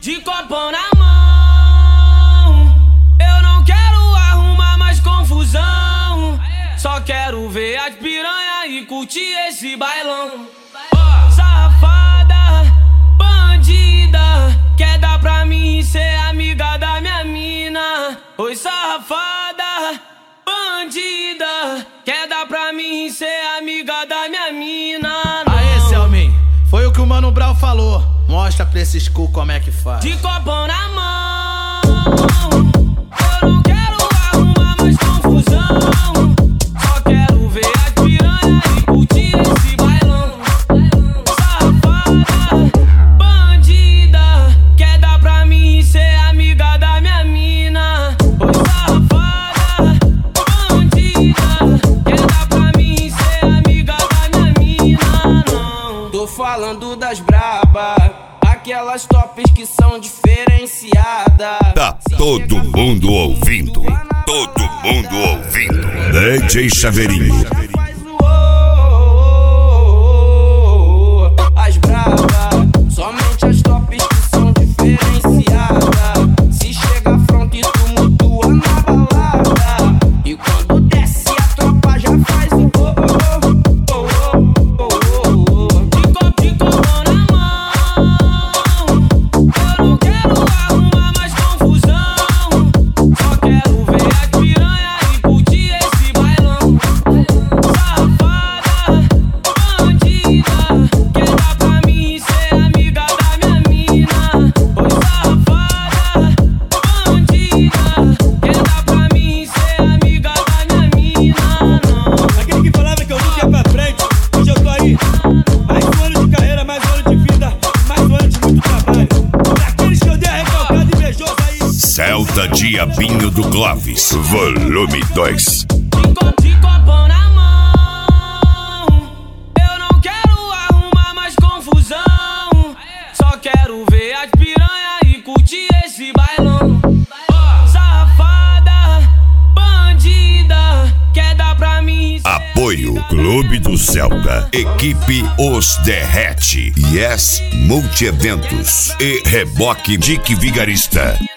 De copão na mão, eu não quero arrumar mais confusão. Só quero ver as piranha e curtir esse bailão. Safada, bandida, quer dar pra mim ser amiga da minha mina. Oi, safada, bandida, quer dar pra mim ser amiga da minha mina. Aê, Selmin, foi o que o Mano Brown falou. Mostra pra esses cu como é que faz. De copão na mão, eu não quero arrumar mais confusão. Só quero ver as piranha e curtir esse bailão. Safada, bandida, quer dar pra mim ser amiga da minha mina. Oi, safada, bandida, quer dar pra mim ser amiga da minha mina. Não, tô falando das braba, aquelas tops que são diferenciadas. Tá todo mundo ouvindo, todo mundo ouvindo. DJ Chaveirinho. As brava, somente as tops que são diferenciadas. Se chega à fronte tu mutua na balada. E quando desce a tropa já faz o De copão na mão, eu não quero arrumar mais confusão. Só quero ver as piranha e curtir esse bailão. Safada, bandida, quer dar pra mim ser amiga da minha mina. Oi, safada, bandida, quer dar pra mim ser amiga da minha mina. Não, Aquele que falava que eu nunca ia pra frente, hoje eu tô aí. Mais um ano de carreira, mais um ano de vida, mais um ano de muito trabalho. Pra aqueles que eu dei a recalcada invejosa aí. Celta Diabinho do Clóvis, volume 2. de copão na mão, eu não quero arrumar mais confusão. Só quero ver as piranha e curtir esse bailão. Safada, bandida, quer dar pra mim. Apoio Clube do Celta, equipe Os Derrete, Yes Multieventos e Reboque Dick Vigarista.